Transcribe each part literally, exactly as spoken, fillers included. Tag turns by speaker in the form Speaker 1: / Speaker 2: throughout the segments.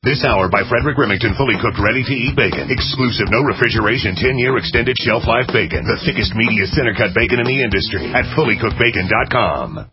Speaker 1: This hour by Frederick Remington, fully cooked, ready-to-eat bacon. Exclusive, no refrigeration, ten-year extended shelf life bacon. The thickest, meatiest, center-cut bacon in the industry at fully cooked bacon dot com.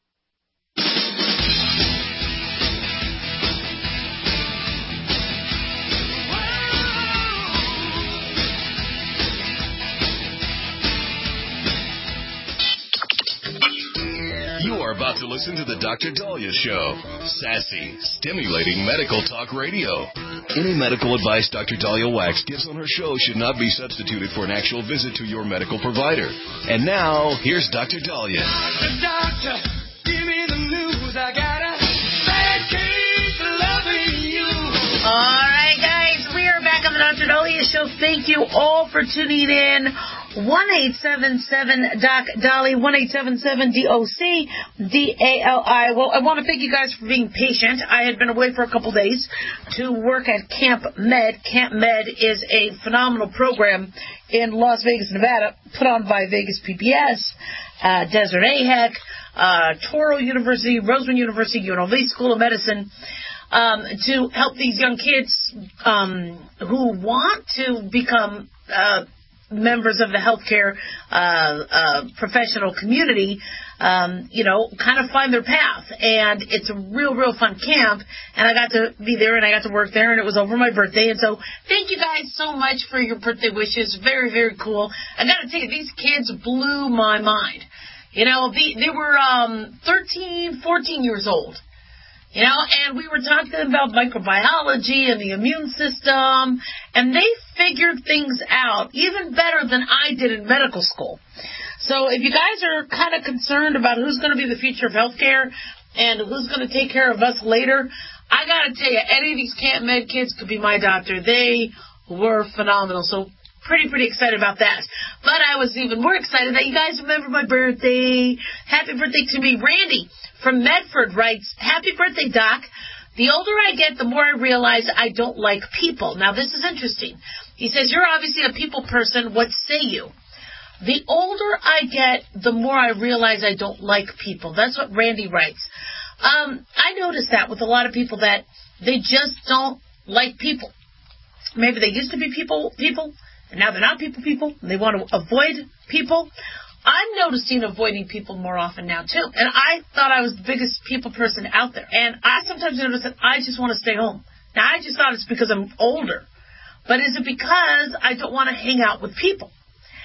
Speaker 2: About to listen to the Doctor Dahlia Show. Sassy, stimulating medical talk radio. Any medical advice Doctor Dahlia Wax gives on her show should not be substituted for an actual visit to your medical provider. And now, here's Doctor Dahlia.
Speaker 3: Doctor, doctor, give me the news. I got a bad case of loving you.
Speaker 4: All right, guys, we are back on the Doctor Dahlia Show. Thank you all for tuning in. one eight seven seven D O C D A L I, one eight seven seven D O C D A L I. Well, I want to thank you guys for being patient. I had been away for a couple days to work at Camp Med. Camp Med is a phenomenal program in Las Vegas, Nevada, put on by Vegas P B S, uh, Desert A H E C, uh, Toro University, Roseman University, U N L V School of Medicine, um, to help these young kids um, who want to become uh members of the healthcare uh, uh, professional community, um, you know, kind of find their path. And it's a real, real fun camp. And I got to be there and I got to work there, and it was over my birthday. And so thank you guys so much for your birthday wishes. Very, very cool. I got to tell you, these kids blew my mind. You know, the, they were um, thirteen, fourteen years old. You know, and we were talking about microbiology and the immune system, and they figured things out even better than I did in medical school. So if you guys are kind of concerned about who's going to be the future of healthcare and who's going to take care of us later, I got to tell you, any of these Camp Med kids could be my doctor. They were phenomenal. So pretty, pretty excited about that. But I was even more excited that you guys remember my birthday. Happy birthday to me. Randy from Medford writes, happy birthday, Doc. The older I get, the more I realize I don't like people. Now, this is interesting. He says, you're obviously a people person. What say you? The older I get, the more I realize I don't like people. That's what Randy writes. Um, I notice that with a lot of people that they just don't like people. Maybe they used to be people, people, and now they're not people, people, and they want to avoid people. I'm noticing avoiding people more often now, too. And I thought I was the biggest people person out there. And I sometimes notice that I just want to stay home. Now, I just thought it's because I'm older. But is it because I don't want to hang out with people?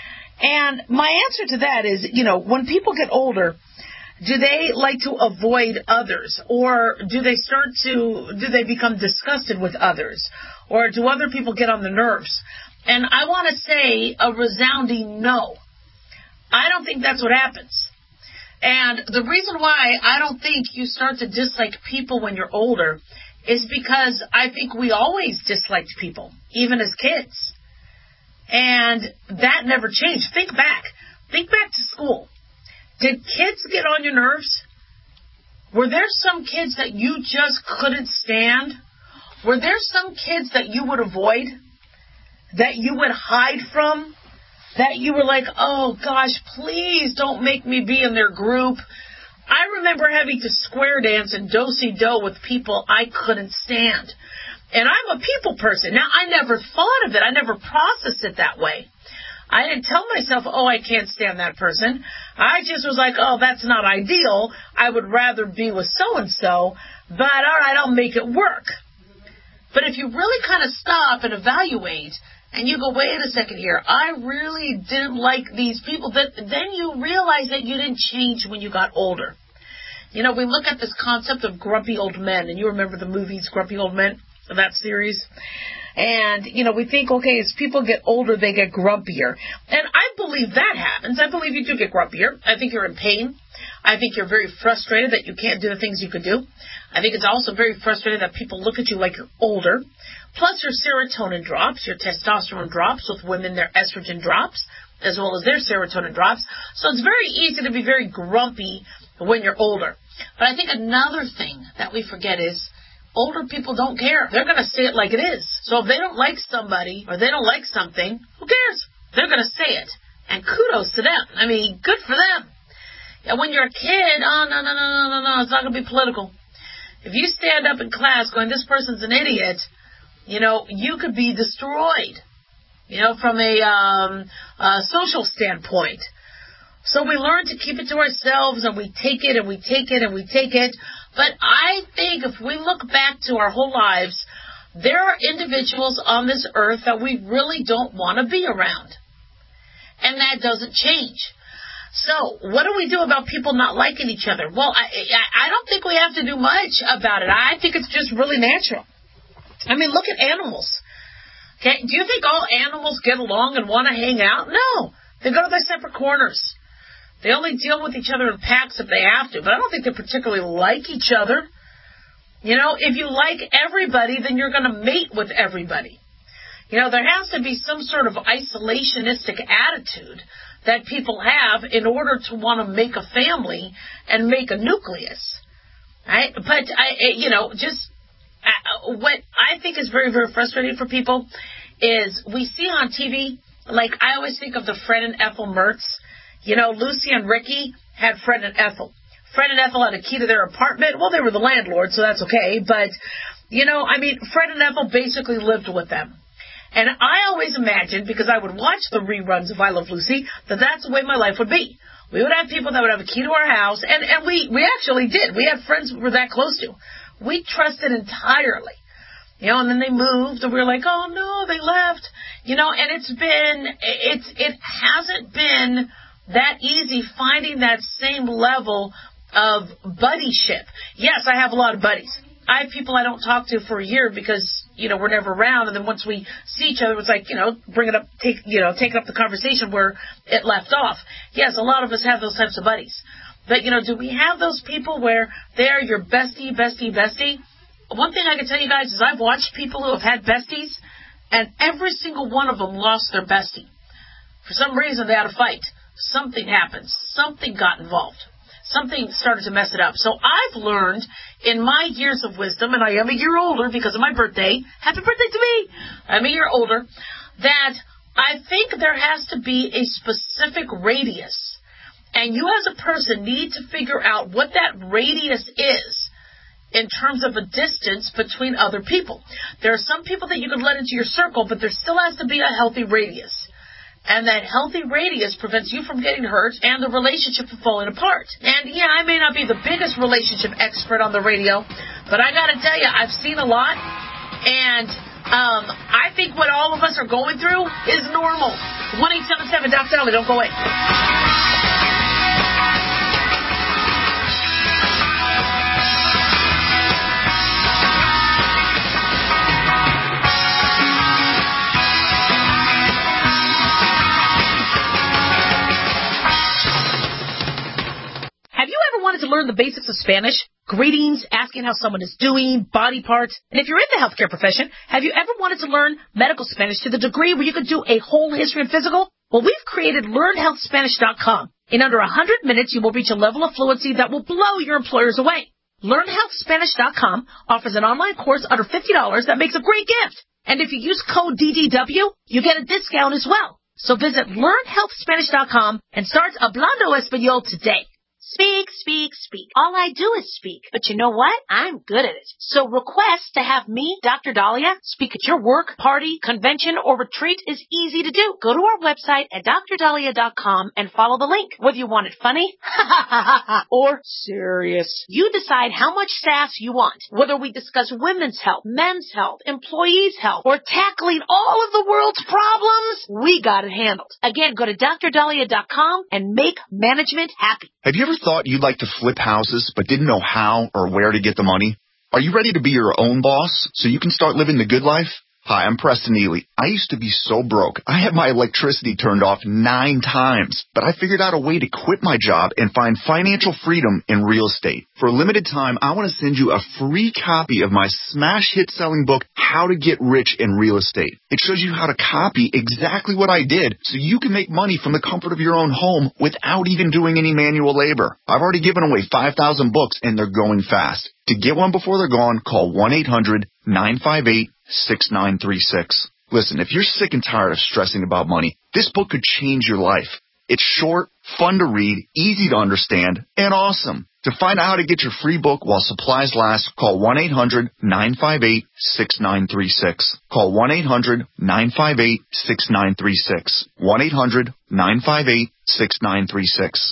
Speaker 4: And my answer to that is, you know, when people get older, do they like to avoid others? Or do they start to, do they become disgusted with others? Or do other people get on the nerves? And I want to say a resounding no. I don't think that's what happens. And the reason why I don't think you start to dislike people when you're older is because I think we always disliked people, even as kids. And that never changed. Think back. Think back to school. Did kids get on your nerves? Were there some kids that you just couldn't stand? Were there some kids that you would avoid? That you would hide from? That you were like, oh, gosh, please don't make me be in their group. I remember having to square dance and do-si-do with people I couldn't stand. And I'm a people person. Now, I never thought of it. I never processed it that way. I didn't tell myself, oh, I can't stand that person. I just was like, oh, that's not ideal. I would rather be with so-and-so. But, all right, I'll make it work. But if you really kind of stop and evaluate, and you go, wait a second here, I really didn't like these people, that then you realize that you didn't change when you got older. You know, we look at this concept of grumpy old men, and you remember the movies Grumpy Old Men, that series? And, you know, we think, okay, as people get older, they get grumpier. And I believe that happens. I believe you do get grumpier. I think you're in pain. I think you're very frustrated that you can't do the things you could do. I think it's also very frustrating that people look at you like you're older. Plus, your serotonin drops, your testosterone drops. With women, their estrogen drops, as well as their serotonin drops. So it's very easy to be very grumpy when you're older. But I think another thing that we forget is older people don't care. They're going to say it like it is. So if they don't like somebody or they don't like something, who cares? They're going to say it. And kudos to them. I mean, good for them. And when you're a kid, oh, no, no, no, no, no, no, it's not going to be political. If you stand up in class going, this person's an idiot, you know, you could be destroyed, you know, from a, um, a social standpoint. So we learn to keep it to ourselves, and we take it, and we take it, and we take it. But I think if we look back to our whole lives, there are individuals on this earth that we really don't want to be around. And that doesn't change. So what do we do about people not liking each other? Well, I, I, I don't think we have to do much about it. I think it's just really natural. I mean, look at animals. Okay, do you think all animals get along and want to hang out? No. They go to their separate corners. They only deal with each other in packs if they have to, but I don't think they particularly like each other. You know, if you like everybody, then you're going to mate with everybody. You know, there has to be some sort of isolationistic attitude that people have in order to want to make a family and make a nucleus. Right? But, I, you know, just uh, what I think is very, very frustrating for people is we see on T V, like I always think of the Fred and Ethel Mertz. You know, Lucy and Ricky had Fred and Ethel. Fred and Ethel had a key to their apartment. Well, they were the landlord, so that's okay. But, you know, I mean, Fred and Ethel basically lived with them. And I always imagined, because I would watch the reruns of I Love Lucy, that that's the way my life would be. We would have people that would have a key to our house, and, and we, we actually did. We had friends we were that close to. We trusted entirely. You know, and then they moved, and we were like, oh, no, they left. You know, and it's been, it's, it hasn't been that easy finding that same level of buddyship. Yes, I have a lot of buddies. I have people I don't talk to for a year because, you know, we're never around, and then once we see each other, it's like, you know, bring it up, take, you know, take up the conversation where it left off. Yes, a lot of us have those types of buddies. But, you know, do we have those people where they're your bestie, bestie, bestie? One thing I can tell you guys is I've watched people who have had besties, and every single one of them lost their bestie. For some reason, they had a fight. Something happened. Something got involved. Something started to mess it up. So I've learned in my years of wisdom, and I am a year older because of my birthday. Happy birthday to me. I'm a year older. That I think there has to be a specific radius. And you as a person need to figure out what that radius is in terms of a distance between other people. There are some people that you can let into your circle, but there still has to be a healthy radius. And that healthy radius prevents you from getting hurt and the relationship from falling apart. And, yeah, I may not be the biggest relationship expert on the radio, but I got to tell you, I've seen a lot. And um, I think what all of us are going through is normal. one eight seven seven Doctor Dolly, don't go away. Wanted to learn the basics of Spanish, greetings, asking how someone is doing, body parts, and if you're in the healthcare profession, have you ever wanted to learn medical Spanish to the degree where you could do a whole history and physical? Well, we've created learn health spanish dot com. In under one hundred minutes, you will reach a level of fluency that will blow your employers away. learn health spanish dot com offers an online course under fifty dollars that makes a great gift. And if you use code D D W, you get a discount as well. So visit learn health spanish dot com and start Hablando Español today. Speak, speak, speak. All I do is speak. But you know what? I'm good at it. So request to have me, Doctor Dahlia, speak at your work, party, convention, or retreat is easy to do. Go to our website at Dr Dahlia dot com and follow the link. Whether you want it funny, or serious, you decide how much sass you want. Whether we discuss women's health, men's health, employees' health, or tackling all of the world's problems, we got it handled. Again, go to Dr Dahlia dot com and make management happy.
Speaker 5: Have you ever thought you'd like to flip houses but didn't know how or where to get the money? Are you ready to be your own boss so you can start living the good life? Hi, I'm Preston Ely. I used to be so broke. I had my electricity turned off nine times, but I figured out a way to quit my job and find financial freedom in real estate. For a limited time, I want to send you a free copy of my smash hit selling book, How to Get Rich in Real Estate. It shows you how to copy exactly what I did so you can make money from the comfort of your own home without even doing any manual labor. I've already given away five thousand books and they're going fast. To get one before they're gone, call one eight hundred nine five eight six nine three six. Listen, if you're sick and tired of stressing about money, this book could change your life. It's short, fun to read, easy to understand, and awesome. To find out how to get your free book while supplies last, call one eight hundred nine five eight six nine three six. Call one eight hundred nine five eight six nine three six. one eight hundred nine five eight six nine three six.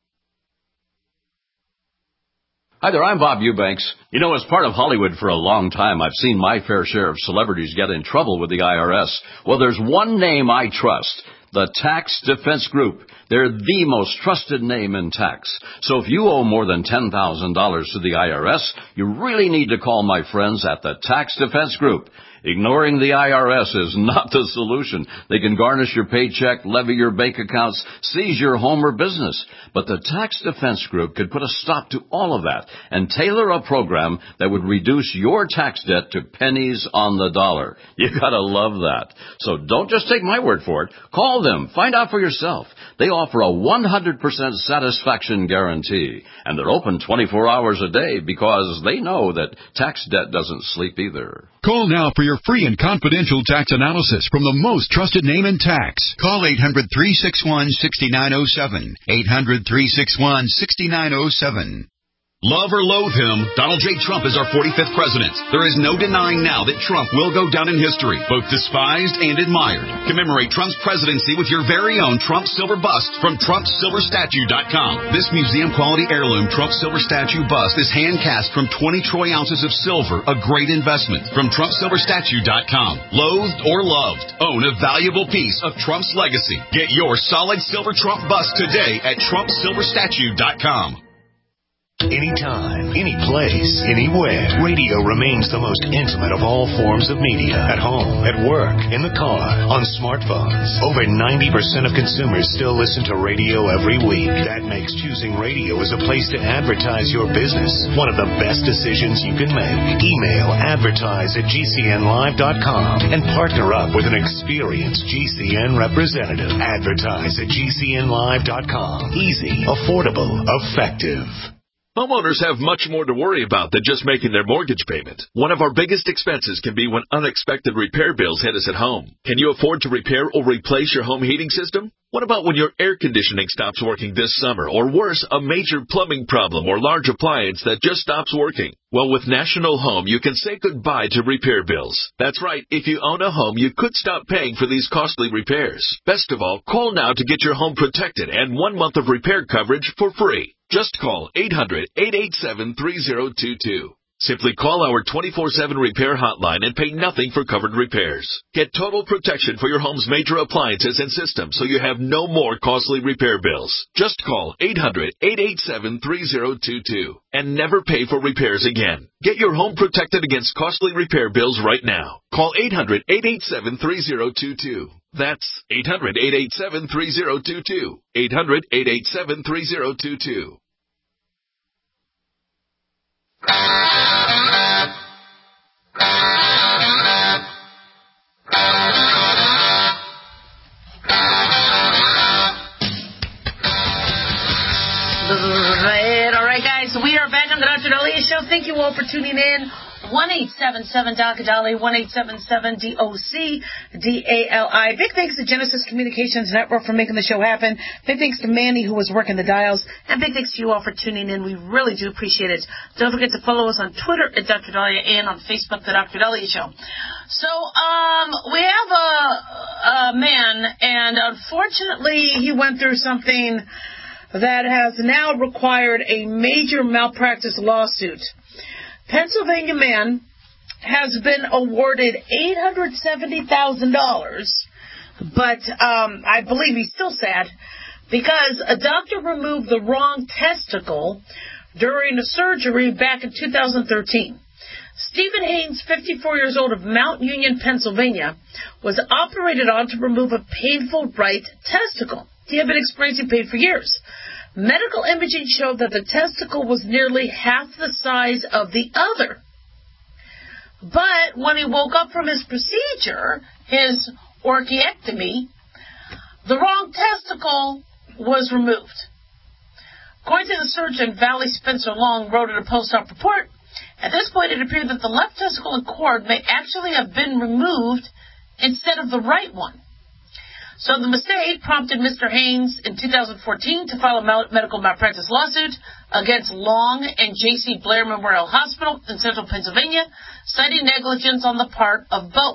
Speaker 6: Hi there, I'm Bob Eubanks. You know, as part of Hollywood for a long time, I've seen my fair share of celebrities get in trouble with the I R S. Well, there's one name I trust, the Tax Defense Group. They're the most trusted name in tax. So if you owe more than ten thousand dollars to the I R S, you really need to call my friends at the Tax Defense Group. Ignoring the I R S is not the solution. They can garnish your paycheck, levy your bank accounts, seize your home or business. But the Tax Defense Group could put a stop to all of that and tailor a program that would reduce your tax debt to pennies on the dollar. You gotta love that. So don't just take my word for it. Call them. Find out for yourself. They offer a one hundred percent satisfaction guarantee. And they're open twenty-four hours a day because they know that tax debt doesn't sleep either.
Speaker 7: Call now for your free and confidential tax analysis from the most trusted name in tax. Call eight hundred three six one six nine zero seven. eight hundred three six one six nine zero seven.
Speaker 8: Love or loathe him, Donald J. Trump is our forty-fifth president. There is no denying now that Trump will go down in history, both despised and admired. Commemorate Trump's presidency with your very own Trump Silver Bust from Trump Silver Statue dot com. This museum-quality heirloom Trump Silver Statue Bust is hand-cast from twenty troy ounces of silver, a great investment. From Trump Silver Statue dot com. Loathed or loved, own a valuable piece of Trump's legacy. Get your solid silver Trump bust today at Trump Silver Statue dot com.
Speaker 1: Anytime, any place, anywhere. Radio remains the most intimate of all forms of media. At home, at work, in the car, on smartphones. Over ninety percent of consumers still listen to radio every week. That makes choosing radio as a place to advertise your business one of the best decisions you can make. Email advertise at G C N live dot com and partner up with an experienced G C N representative. Advertise at G C N live dot com. Easy, affordable, effective.
Speaker 9: Homeowners have much more to worry about than just making their mortgage payment. One of our biggest expenses can be when unexpected repair bills hit us at home. Can you afford to repair or replace your home heating system? What about when your air conditioning stops working this summer? Or worse, a major plumbing problem or large appliance that just stops working? Well, with National Home, you can say goodbye to repair bills. That's right. If you own a home, you could stop paying for these costly repairs. Best of all, call now to get your home protected and one month of repair coverage for free. Just call eight hundred eight eight seven three zero two two. Simply call our twenty-four seven repair hotline and pay nothing for covered repairs. Get total protection for your home's major appliances and systems so you have no more costly repair bills. Just call eight hundred eight eight seven three zero two two and never pay for repairs again. Get your home protected against costly repair bills right now. Call eight hundred eight eight seven three zero two two. That's eight hundred eight eight seven three zero two two. eight hundred eight eight seven three zero two two.
Speaker 4: All right, guys, we are back on the Doctor Daliah Show. Thank you all for tuning in. one eight seven seven D O C Dali, one eight seven seven D O C D A L I. Big thanks to Genesis Communications Network for making the show happen. Big thanks to Manny, who was working the dials. And big thanks to you all for tuning in. We really do appreciate it. Don't forget to follow us on Twitter at Doctor Daliah and on Facebook, The Doctor Daliah Show. So, um, we have a, a man, and unfortunately he went through something that has now required a major malpractice lawsuit. Pennsylvania man has been awarded eight hundred seventy thousand dollars, but um, I believe he's still sad because a doctor removed the wrong testicle during a surgery back in two thousand thirteen. Stephen Haynes, fifty-four years old of Mount Union, Pennsylvania, was operated on to remove a painful right testicle. He had been experiencing pain for years. Medical imaging showed that the testicle was nearly half the size of the other. But when he woke up from his procedure, his orchiectomy, the wrong testicle was removed. According to the surgeon, Valley Spencer Long, wrote in a post-op report, at this point it appeared that the left testicle and cord may actually have been removed instead of the right one. So the mistake prompted Mister Haynes in two thousand fourteen to file a medical malpractice lawsuit against Long and J C Blair Memorial Hospital in central Pennsylvania, citing negligence on the part of both.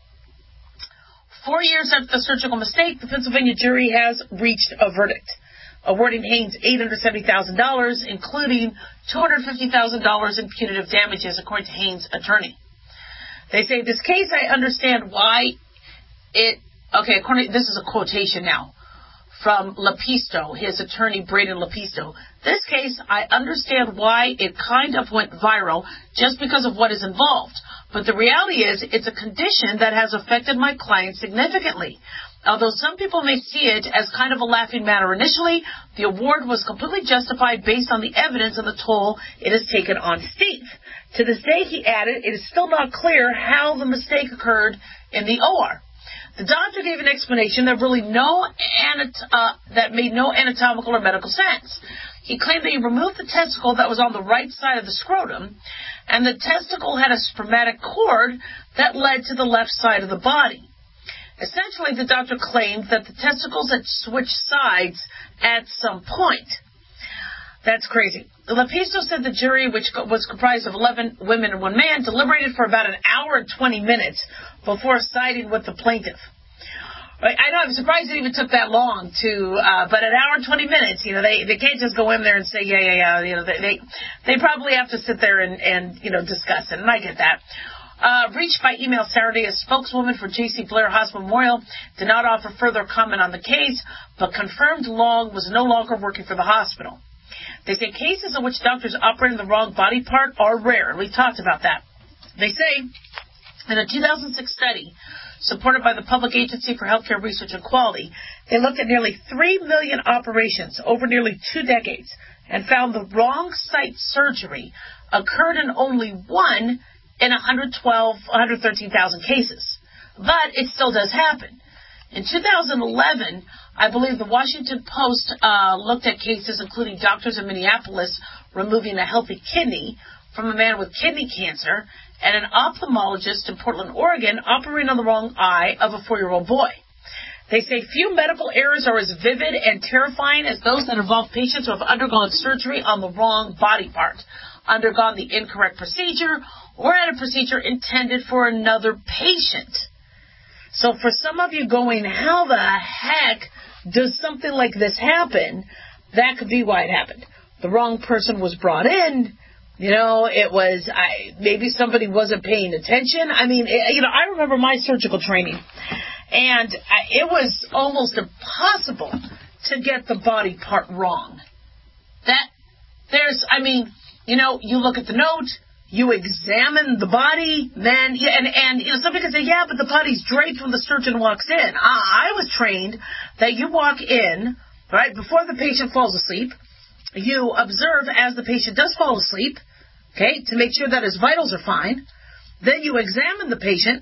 Speaker 4: Four years after the surgical mistake, the Pennsylvania jury has reached a verdict, awarding Haynes eight hundred seventy thousand dollars, including two hundred fifty thousand dollars in punitive damages, according to Haynes' attorney. They say, this case, I understand why it... Okay, according, this is a quotation now from Lepisto, his attorney, Braden Lepisto. This case, I understand why it kind of went viral just because of what is involved. But the reality is, it's a condition that has affected my client significantly. Although some people may see it as kind of a laughing matter initially, the award was completely justified based on the evidence and the toll it has taken on Steve. To this day, he added, it is still not clear how the mistake occurred in the O R. The doctor gave an explanation that really no anat- uh, that made no anatomical or medical sense. He claimed that he removed the testicle that was on the right side of the scrotum, and the testicle had a spermatic cord that led to the left side of the body. Essentially, the doctor claimed that the testicles had switched sides at some point. That's crazy. Lepisto said the jury, which was comprised of eleven women and one man, deliberated for about an hour and twenty minutes before siding with the plaintiff. Right? I know, I'm surprised it even took that long to, uh, but an hour and twenty minutes, you know, they, they can't just go in there and say, yeah, yeah, yeah, you know, they, they, they probably have to sit there and, and, you know, discuss it, and I get that. Uh, reached by email Saturday, a spokeswoman for J C Blair Hospital Memorial did not offer further comment on the case, but confirmed Long was no longer working for the hospital. They say cases in which doctors operate in the wrong body part are rare, and we've talked about that. They say in a two thousand six study supported by the Public Agency for Healthcare Research and Quality, they looked at nearly three million operations over nearly two decades and found the wrong site surgery occurred in only one in one hundred twelve, one hundred thirteen thousand cases. But it still does happen. In two thousand eleven, I believe the Washington Post uh, looked at cases including doctors in Minneapolis removing a healthy kidney from a man with kidney cancer and an ophthalmologist in Portland, Oregon operating on the wrong eye of a four-year-old boy. They say few medical errors are as vivid and terrifying as those that involve patients who have undergone surgery on the wrong body part, undergone the incorrect procedure, or had a procedure intended for another patient. So for some of you going, how the heck does something like this happen? That could be why it happened. The wrong person was brought in. You know, it was, I, maybe somebody wasn't paying attention. I mean, it, you know, I remember my surgical training, and I, it was almost impossible to get the body part wrong. That, there's, I mean, you know, you look at the note, you examine the body, then, yeah, and, and you know, somebody can say, yeah, but the body's draped when the surgeon walks in. I, I was trained that you walk in, right, before the patient falls asleep. You observe as the patient does fall asleep, okay, to make sure that his vitals are fine. Then you examine the patient.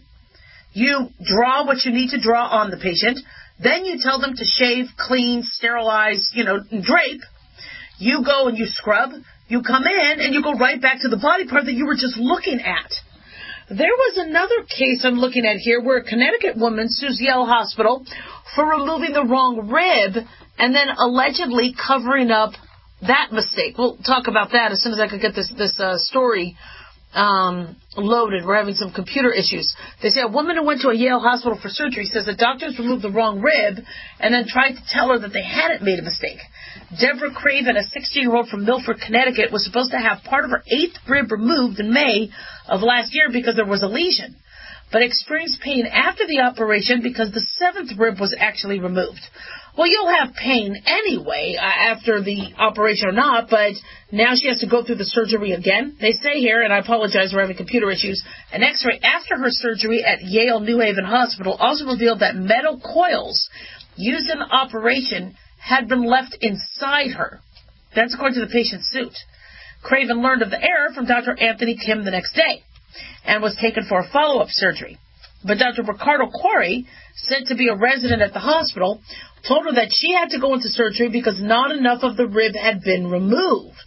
Speaker 4: You draw what you need to draw on the patient. Then you tell them to shave, clean, sterilize, you know, drape. You go and you scrub. You come in and you go right back to the body part that you were just looking at. There was another case I'm looking at here where a Connecticut woman sues Yale Hospital for removing the wrong rib and then allegedly covering up that mistake. We'll talk about that as soon as I could get this this uh, story um, loaded. We're having some computer issues. They say a woman who went to a Yale hospital for surgery says the doctors removed the wrong rib and then tried to tell her that they hadn't made a mistake. Deborah Craven, a sixteen-year-old from Milford, Connecticut, was supposed to have part of her eighth rib removed in May of last year because there was a lesion, but experienced pain after the operation because the seventh rib was actually removed. Well, you'll have pain anyway uh, after the operation or not, but now she has to go through the surgery again. They say here, and I apologize, we're having computer issues, an x-ray after her surgery at Yale New Haven Hospital also revealed that metal coils used in the operation had been left inside her. That's according to the patient's suit. Craven learned of the error from Doctor Anthony Kim the next day and was taken for a follow-up surgery. But Doctor Ricardo Quarry, said to be a resident at the hospital, told her that she had to go into surgery because not enough of the rib had been removed.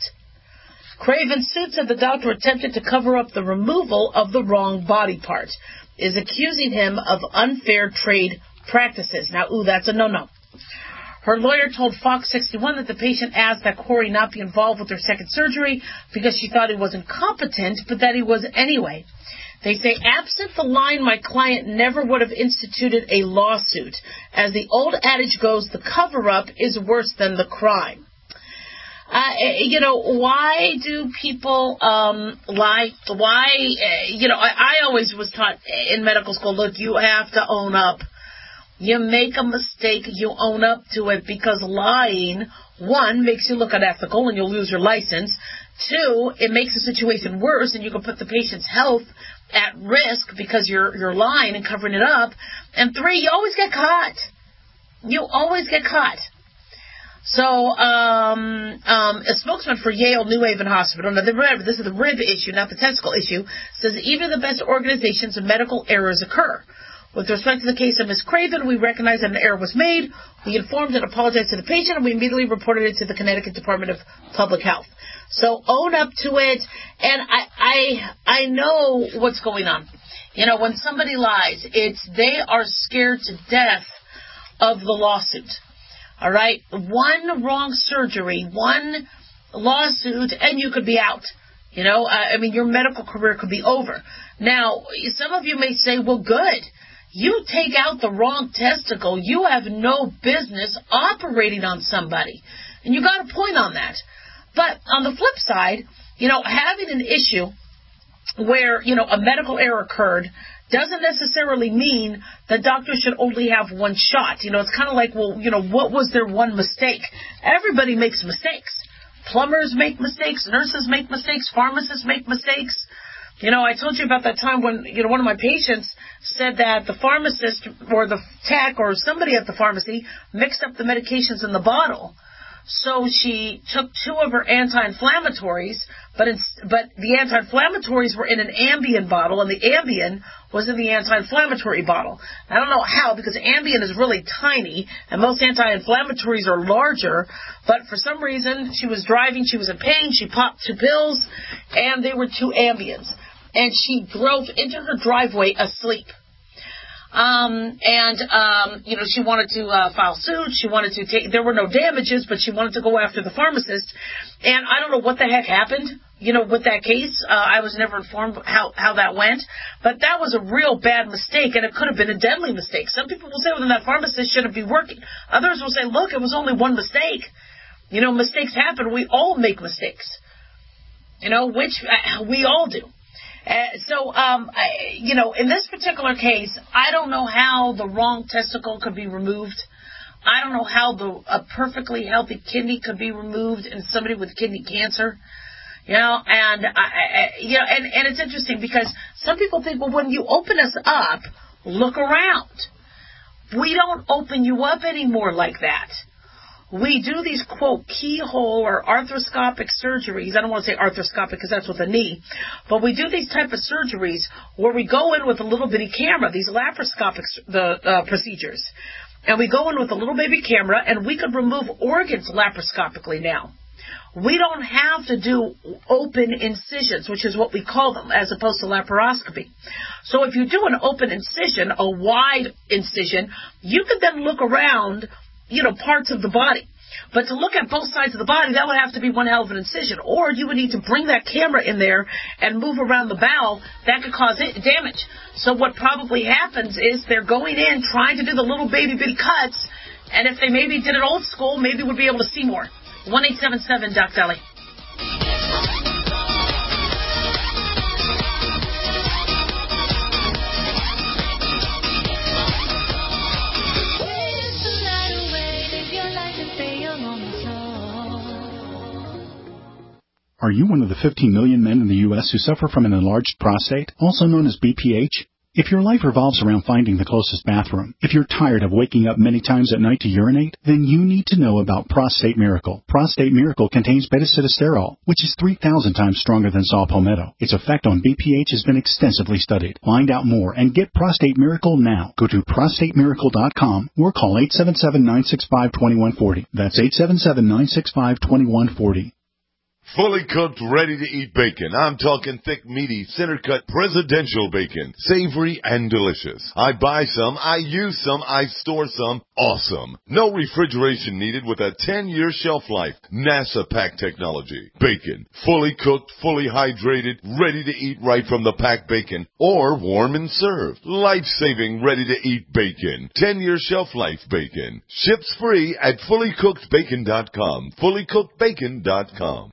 Speaker 4: Craven's suit said the doctor attempted to cover up the removal of the wrong body part, is accusing him of unfair trade practices. Now, ooh, that's a no-no. Her lawyer told Fox sixty-one that the patient asked that Corey not be involved with her second surgery because she thought he wasn't competent, but that he was anyway. They say, absent the line, my client never would have instituted a lawsuit. As the old adage goes, the cover-up is worse than the crime. Uh, you know, why do people um, lie? Why, uh, you know, I, I always was taught in medical school, look, you have to own up. You make a mistake, you own up to it, because lying, one, makes you look unethical and you'll lose your license. Two, it makes the situation worse and you can put the patient's health at risk because you're you're lying and covering it up. And three, you always get caught. You always get caught. So, um, um, a spokesman for Yale New Haven Hospital, now remember, this is the rib issue, not the testicle issue, says even the best organizations of medical errors occur. With respect to the case of Miz Craven, we recognize that an error was made. We informed and apologized to the patient, and we immediately reported it to the Connecticut Department of Public Health. So own up to it, and I I I know what's going on. You know, when somebody lies, it's they are scared to death of the lawsuit. All right? One wrong surgery, one lawsuit, and you could be out. You know, I mean, your medical career could be over. Now, some of you may say, well, good. You take out the wrong testicle, you have no business operating on somebody. And you got a point on that. But on the flip side, you know, having an issue where, you know, a medical error occurred doesn't necessarily mean that doctors should only have one shot. You know, it's kind of like, well, you know, what was their one mistake? Everybody makes mistakes. Plumbers make mistakes, nurses make mistakes, pharmacists make mistakes. You know, I told you about that time when, you know, one of my patients said that the pharmacist or the tech or somebody at the pharmacy mixed up the medications in the bottle. So she took two of her anti-inflammatories, but it's, but the anti-inflammatories were in an Ambien bottle, and the Ambien was in the anti-inflammatory bottle. I don't know how, because Ambien is really tiny, and most anti-inflammatories are larger, but for some reason, she was driving, she was in pain, she popped two pills, and they were two Ambiens. And she drove into her driveway asleep. Um, and, um, you know, she wanted to uh, file suit. She wanted to take, there were no damages, but she wanted to go after the pharmacist. And I don't know what the heck happened, you know, with that case. Uh, I was never informed how, how that went. But that was a real bad mistake, and it could have been a deadly mistake. Some people will say, well, then that pharmacist shouldn't be working. Others will say, look, it was only one mistake. You know, mistakes happen. We all make mistakes. You know, which uh, we all do. Uh, so, um, I, you know, in this particular case, I don't know how the wrong testicle could be removed. I don't know how the a perfectly healthy kidney could be removed in somebody with kidney cancer. You know, and I, I, you know, and, and it's interesting because some people think, well, when you open us up, look around. We don't open you up anymore like that. We do these, quote, keyhole or arthroscopic surgeries. I don't want to say arthroscopic because that's with a knee. But we do these type of surgeries where we go in with a little bitty camera, these laparoscopic the, uh, procedures. And we go in with a little baby camera, and we can remove organs laparoscopically now. We don't have to do open incisions, which is what we call them, as opposed to laparoscopy. So if you do an open incision, a wide incision, you can then look around, you know, parts of the body. But to look at both sides of the body, that would have to be one hell of an incision. Or you would need to bring that camera in there and move around the bowel. That could cause damage. So what probably happens is they're going in trying to do the little baby bitty cuts, and if they maybe did it old school, maybe would be able to see more. one eight seven seven Doc Deli.
Speaker 10: Are you one of the fifteen million men in the U S who suffer from an enlarged prostate, also known as B P H? If your life revolves around finding the closest bathroom, if you're tired of waking up many times at night to urinate, then you need to know about Prostate Miracle. Prostate Miracle contains beta-sitosterol, which is three thousand times stronger than saw palmetto. Its effect on B P H has been extensively studied. Find out more and get Prostate Miracle now. Go to prostate miracle dot com or call eight seven seven, nine six five, two one four zero. That's eight seven seven, nine six five, two one four zero.
Speaker 11: Fully cooked, ready-to-eat bacon. I'm talking thick, meaty, center-cut presidential bacon. Savory and delicious. I buy some, I use some, I store some. Awesome. No refrigeration needed with a ten-year shelf life. NASA pack technology. Bacon. Fully cooked, fully hydrated, ready to eat right from the packed bacon. Or warm and served. Life-saving, ready-to-eat bacon. ten-year shelf life bacon. Ships free at fully cooked bacon dot com. fully cooked bacon dot com.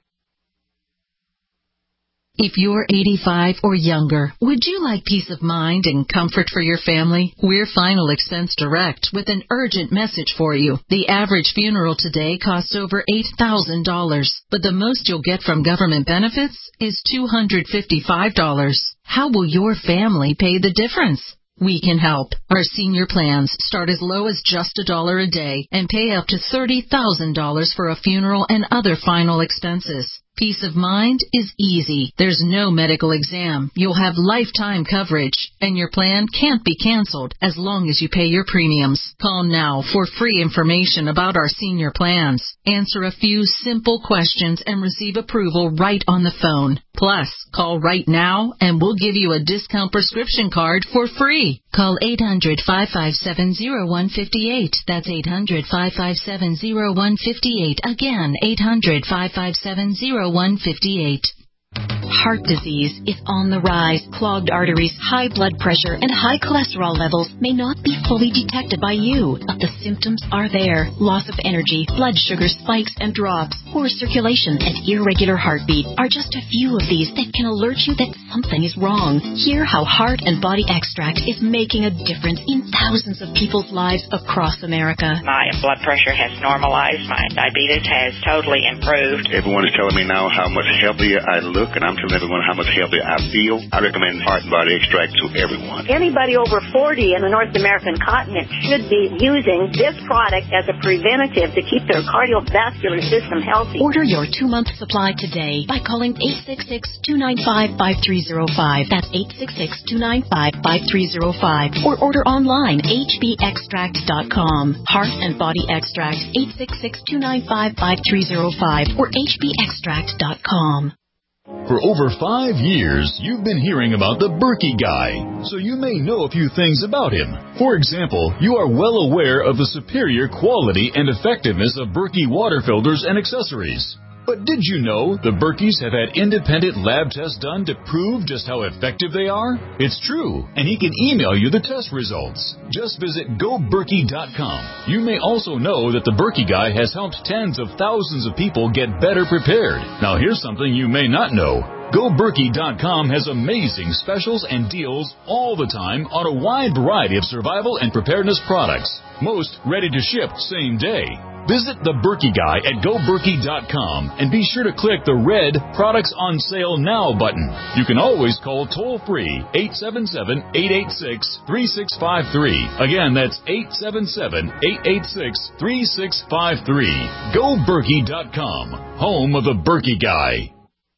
Speaker 12: If you're eighty-five or younger, would you like peace of mind and comfort for your family? We're Final Expense Direct with an urgent message for you. The average funeral today costs over eight thousand dollars, but the most you'll get from government benefits is two hundred fifty-five dollars. How will your family pay the difference? We can help. Our senior plans start as low as just a dollar a day and pay up to thirty thousand dollars for a funeral and other final expenses. Peace of mind is easy. There's no medical exam. You'll have lifetime coverage, and your plan can't be canceled as long as you pay your premiums. Call now for free information about our senior plans. Answer a few simple questions and receive approval right on the phone. Plus, call right now and we'll give you a discount prescription card for free. Call eight hundred, five five seven, zero one five eight. That's eight hundred, five five seven, zero one five eight. Again, eight hundred, five five seven, zero one five eight. Heart disease is on the rise. Clogged arteries, high blood pressure, and high cholesterol levels may not be fully detected by you, but the symptoms are there. Loss of energy, blood sugar spikes and drops, poor circulation, and irregular heartbeat are just a few of these that can alert you that something is wrong. Hear how Heart and Body Extract is making a difference in thousands of people's lives across America.
Speaker 13: My blood pressure has normalized. My diabetes has totally improved.
Speaker 14: Everyone is telling me now how much healthier I look, and I'm telling everyone how much healthier I feel. I recommend Heart and Body Extract to everyone.
Speaker 15: Anybody over forty in the North American continent should be using this product as a preventative to keep their cardiovascular system healthy.
Speaker 12: Order your two-month supply today by calling eight six six, two nine five, five three zero five. That's eight six six, two nine five, five three zero five. Or order online, h b extract dot com. Heart and Body Extract, eight six six, two nine five, five three zero five or h b extract dot com.
Speaker 16: For over five years, you've been hearing about the Berkey Guy, so you may know a few things about him. For example, you are well aware of the superior quality and effectiveness of Berkey water filters and accessories. But did you know the Berkeys have had independent lab tests done to prove just how effective they are? It's true, and he can email you the test results. Just visit go berkey dot com. You may also know that the Berkey Guy has helped tens of thousands of people get better prepared. Now here's something you may not know. go berkey dot com has amazing specials and deals all the time on a wide variety of survival and preparedness products. Most ready to ship same day. Visit the Berkey Guy at go berkey dot com and be sure to click the red Products on Sale Now button. You can always call toll-free eight seven seven, eight eight six, three six five three. Again, that's eight seven seven, eight eight six, three six five three. go berkey dot com, home of the Berkey Guy.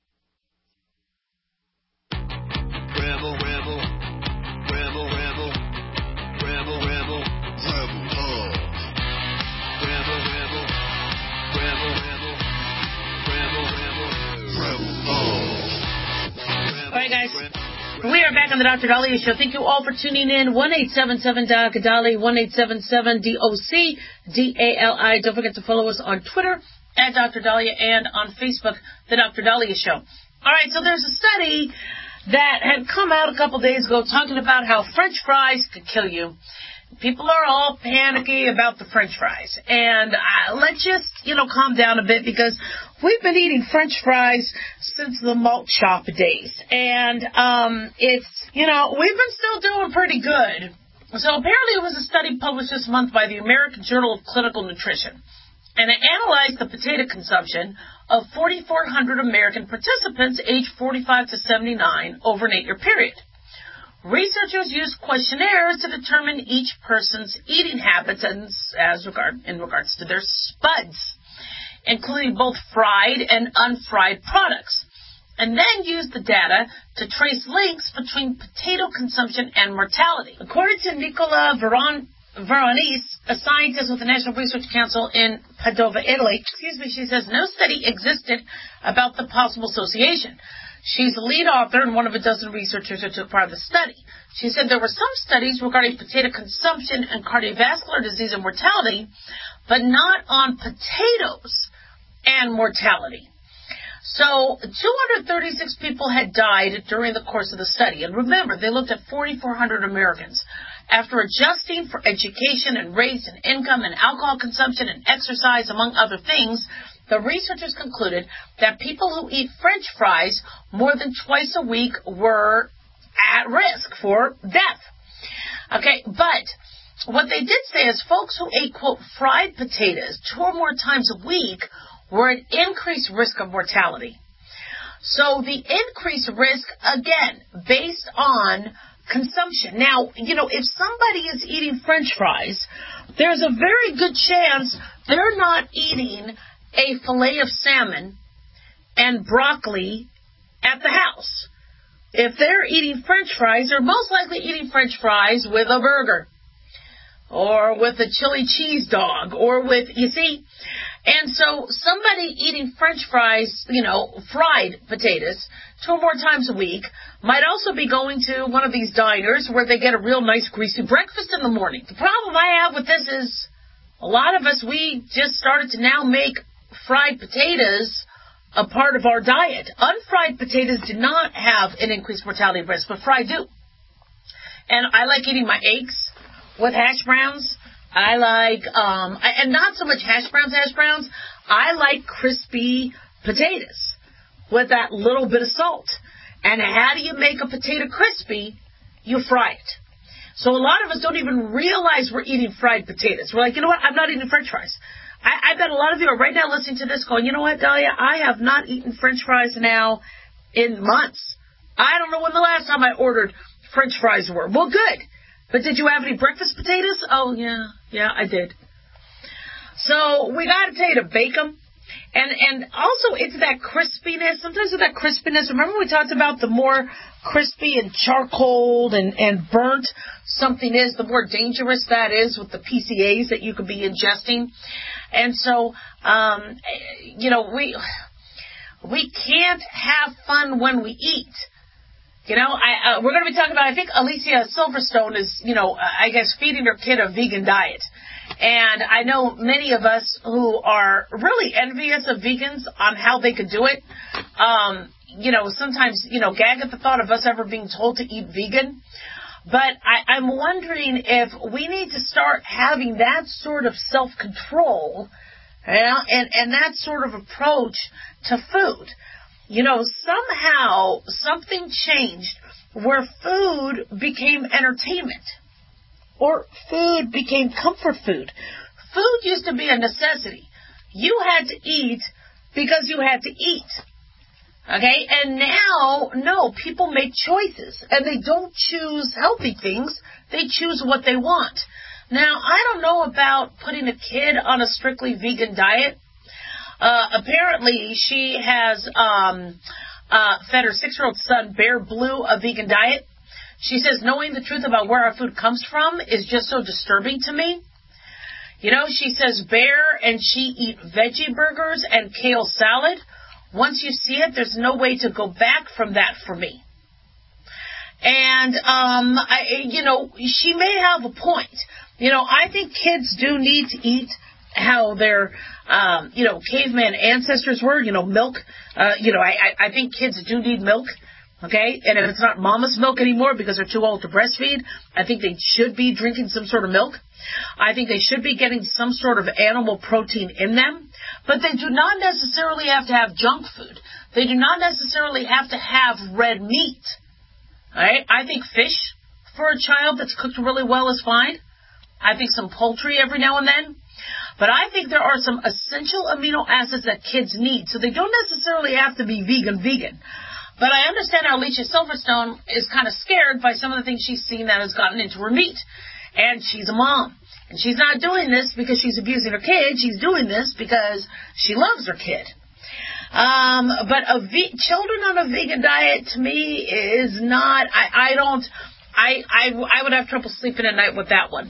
Speaker 2: Rebel, rebel, rebel, rebel, rebel, rebel, rebel, oh. Rebel, rebel, rebel, rebel, rebel, rebel, rebel, oh.
Speaker 4: All right, guys. We are back on the Doctor Dahlia Show. Thank you all for tuning in. one eight seven seven D O C D A L I, one eight seven seven D O C D A L I. Don't forget to follow us on Twitter at Doctor Dahlia and on Facebook, the Doctor Dahlia Show. All right, so there's a study that had come out a couple days ago talking about how French fries could kill you. People are all panicky about the French fries. And uh, let's just, you know, calm down a bit because we've been eating French fries since the malt shop days. And um, it's, you know, we've been still doing pretty good. So apparently it was a study published this month by the American Journal of Clinical Nutrition. And it analyzed the potato consumption of forty-four hundred American participants aged forty-five to seventy-nine over an eight-year period. Researchers used questionnaires to determine each person's eating habits and as regard in regards to their spuds, including both fried and unfried products, and then used the data to trace links between potato consumption and mortality. According to Nicola Veron, Veronese, a scientist with the National Research Council in Padova, Italy. Excuse me, she says no study existed about the possible association. She's the lead author and one of a dozen researchers who took part of the study. She said there were some studies regarding potato consumption and cardiovascular disease and mortality, but not on potatoes and mortality. So two hundred thirty-six people had died during the course of the study. And remember, they looked at forty-four hundred Americans. After adjusting for education and race and income and alcohol consumption and exercise, among other things, the researchers concluded that people who eat French fries more than twice a week were at risk for death. Okay, but what they did say is folks who ate, quote, fried potatoes two or more times a week were at increased risk of mortality. So the increased risk, again, based on consumption. Now, you know, if somebody is eating French fries, there's a very good chance they're not eating a fillet of salmon and broccoli at the house. If they're eating French fries, they're most likely eating French fries with a burger or with a chili cheese dog or with, you see, and so somebody eating French fries, you know, fried potatoes two or more times a week might also be going to one of these diners where they get a real nice greasy breakfast in the morning. The problem I have with this is a lot of us, we just started to now make fried potatoes a part of our diet. Unfried potatoes do not have an increased mortality risk, but fried do. And I like eating my eggs with hash browns. I like, um, I, and not so much hash browns, hash browns. I like crispy potatoes with that little bit of salt. And how do you make a potato crispy? You fry it. So a lot of us don't even realize we're eating fried potatoes. We're like, you know what? I'm not eating French fries. I, I bet a lot of you are right now listening to this going, you know what, Dahlia? I have not eaten French fries now in months. I don't know when the last time I ordered French fries were. Well, good. But did you have any breakfast potatoes? Oh, yeah. Yeah, I did. So we got to tell you to bake them. And and also it's that crispiness. Sometimes with that crispiness, remember we talked about the more crispy and charcoaled and, and burnt something is, the more dangerous that is with the P C As that you could be ingesting. And so, um, you know, we we can't have fun when we eat. You know, I, uh, we're going to be talking about, I think Alicia Silverstone is, you know, I guess feeding her kid a vegan diet. And I know many of us who are really envious of vegans on how they could do it. Um, you know, sometimes, you know, gag at the thought of us ever being told to eat vegan. But I, I'm wondering if we need to start having that sort of self-control, you know, and, and that sort of approach to food. You know, somehow something changed where food became entertainment or food became comfort food. Food used to be a necessity. You had to eat because you had to eat. Okay? And now, no, people make choices and they don't choose healthy things. They choose what they want. Now, I don't know about putting a kid on a strictly vegan diet. Uh, apparently, she has um, uh, fed her six-year-old son, Bear Blue, a vegan diet. She says, knowing the truth about where our food comes from is just so disturbing to me. You know, she says Bear and she eat veggie burgers and kale salad. Once you see it, there's no way to go back from that for me. And, um, I, you know, she may have a point. You know, I think kids do need to eat how their, um, you know, caveman ancestors were, you know, milk. Uh, you know, I, I think kids do need milk, okay? And if it's not mama's milk anymore because they're too old to breastfeed, I think they should be drinking some sort of milk. I think they should be getting some sort of animal protein in them. But they do not necessarily have to have junk food. They do not necessarily have to have red meat, all right? I think fish for a child that's cooked really well is fine. I think some poultry every now and then. But I think there are some essential amino acids that kids need, so they don't necessarily have to be vegan vegan. But I understand how Alicia Silverstone is kind of scared by some of the things she's seen that has gotten into her meat. And she's a mom. And she's not doing this because she's abusing her kid. She's doing this because she loves her kid. Um, but a ve- children on a vegan diet, to me, is not, I, I don't, I, I, I would have trouble sleeping at night with that one.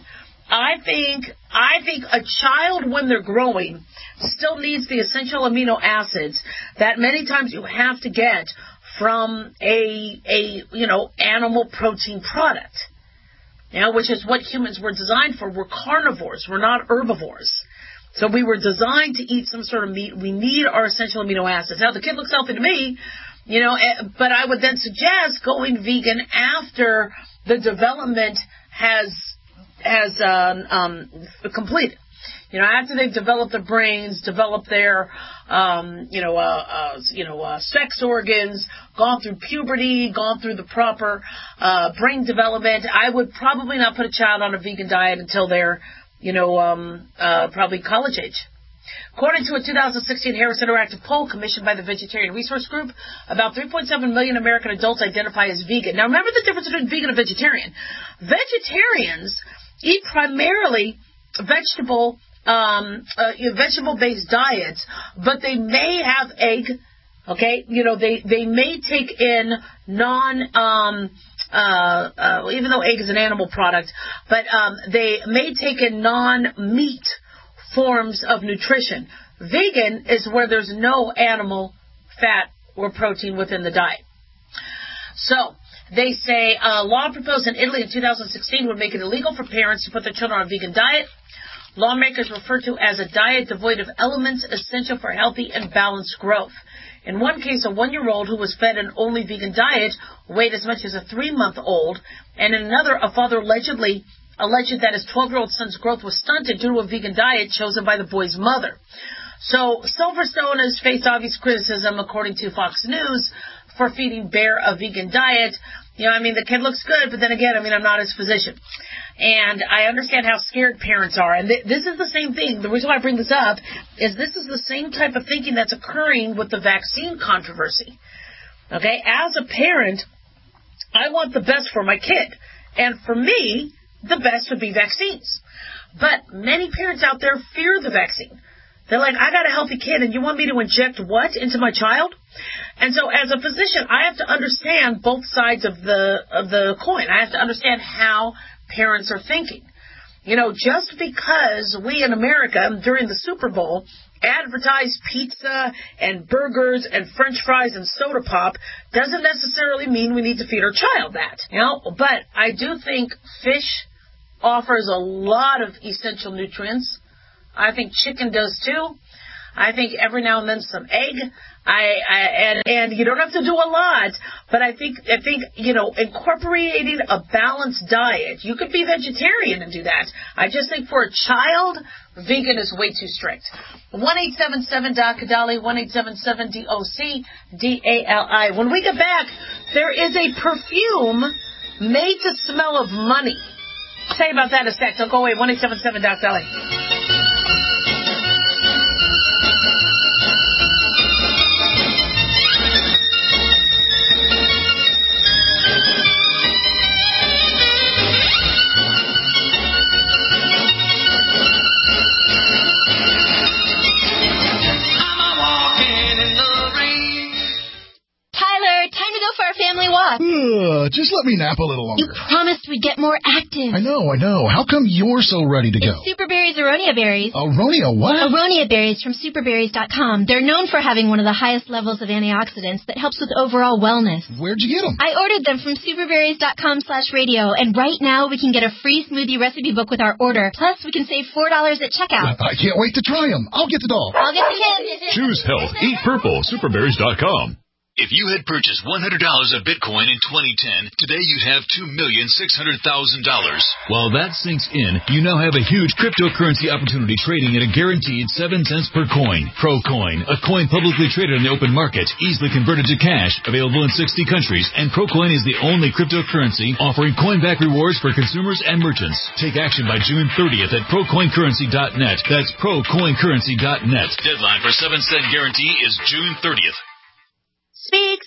Speaker 4: I think I think a child, when they're growing, still needs the essential amino acids that many times you have to get from a a you know animal protein product. You know, which is what humans were designed for. We're carnivores. We're not herbivores. So we were designed to eat some sort of meat. We need our essential amino acids. Now, the kid looks healthy to me, you know, but I would then suggest going vegan after the development has has um, um, completed. You know, after they've developed their brains, developed their, um, you know, uh, uh, you know, uh, sex organs, gone through puberty, gone through the proper uh, brain development, I would probably not put a child on a vegan diet until they're, you know, um, uh, probably college age. According to a two thousand sixteen Harris Interactive poll commissioned by the Vegetarian Resource Group, about three point seven million American adults identify as vegan. Now, remember the difference between vegan and vegetarian. Vegetarians eat primarily vegetable Um, uh, vegetable-based diets, but they may have egg, okay? You know, they, they may take in non, um, uh, uh, even though egg is an animal product, but um, they may take in non-meat forms of nutrition. Vegan is where there's no animal fat or protein within the diet. So, they say a law proposed in Italy in two thousand sixteen would make it illegal for parents to put their children on a vegan diet. Lawmakers refer to as a diet devoid of elements essential for healthy and balanced growth. In one case, a one-year-old who was fed an only vegan diet weighed as much as a three-month-old, and in another, a father allegedly alleged that his twelve-year-old son's growth was stunted due to a vegan diet chosen by the boy's mother. So, Silverstone has faced obvious criticism, according to Fox News, for feeding Bear a vegan diet. You know, I mean, the kid looks good, but then again, I mean, I'm not his physician. And I understand how scared parents are. And th- this is the same thing. The reason why I bring this up is this is the same type of thinking that's occurring with the vaccine controversy. Okay? As a parent, I want the best for my kid. And for me, the best would be vaccines. But many parents out there fear the vaccine. They're like, I got a healthy kid, and you want me to inject what into my child? And so as a physician, I have to understand both sides of the of the coin. I have to understand how parents are thinking. You know, just because we in America, during the Super Bowl, advertise pizza and burgers and French fries and soda pop doesn't necessarily mean we need to feed our child that. You know, but I do think fish offers a lot of essential nutrients. I think chicken does too. I think every now and then some egg. I, I and and you don't have to do a lot, but I think I think you know incorporating a balanced diet. You could be vegetarian and do that. I just think for a child, vegan is way too strict. One eight seven seven D O C Dolly. One eight seven seven D O C D A L I. When we get back, there is a perfume made to smell of money. I'll tell you about that in a sec. Don't go away. One eight seven seven D O C Dolly.
Speaker 17: Family walk.
Speaker 18: Uh, just let me nap a little longer.
Speaker 17: You promised we'd get more active.
Speaker 18: I know, I know. How come you're so ready to go?
Speaker 17: It's Superberry's Aronia berries.
Speaker 18: Aronia what?
Speaker 17: Aronia berries from superberries dot com. They're known for having one of the highest levels of antioxidants that helps with overall wellness.
Speaker 18: Where'd you get them?
Speaker 17: I ordered them from superberries dot com slash radio, and right now we can get a free smoothie recipe book with our order. Plus, we can save four dollars at checkout.
Speaker 18: I can't wait to try them. I'll get the doll.
Speaker 17: I'll get the kids.
Speaker 16: Choose health. Eat purple. superberries dot com.
Speaker 8: If you had purchased one hundred dollars of Bitcoin in twenty ten, today you'd have two million six hundred thousand dollars.
Speaker 16: While that sinks in, you now have a huge cryptocurrency opportunity trading at a guaranteed seven cents per coin. ProCoin, a coin publicly traded on the open market, easily converted to cash, available in sixty countries, and ProCoin is the only cryptocurrency offering coin-back rewards for consumers and merchants. Take action by June thirtieth at pro coin currency dot net. That's pro coin currency dot net.
Speaker 8: Deadline for seven cent guarantee is June thirtieth.
Speaker 17: Speaks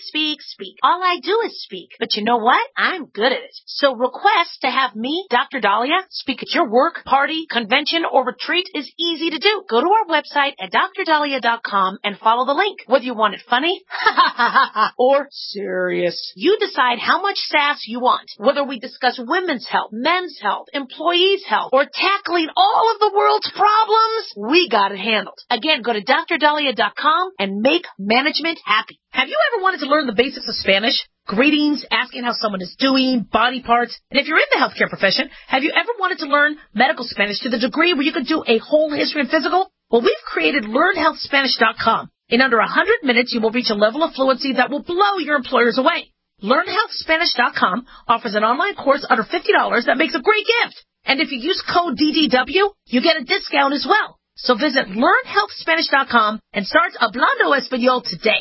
Speaker 19: speak, speak. All I do is speak. But you know what? I'm good at it. So request to have me, Doctor Dahlia, speak at your work, party, convention, or retreat is easy to do. Go to our website at d r dahlia dot com and follow the link. Whether you want it funny or serious, you decide how much sass you want. Whether we discuss women's health, men's health, employees' health, or tackling all of the world's problems, we got it handled. Again, go to d r dahlia dot com and make management happy. Have you ever wanted to learn the basics of Spanish? Greetings, asking how someone is doing, body parts. And if you're in the healthcare profession, have you ever wanted to learn medical Spanish to the degree where you could do a whole history and physical? Well, we've created learn health spanish dot com. In under one hundred minutes, you will reach a level of fluency that will blow your employers away. learn health spanish dot com offers an online course under fifty dollars that makes a great gift. And if you use code D D W, you get a discount as well. So visit learn health spanish dot com and start Hablando Español today.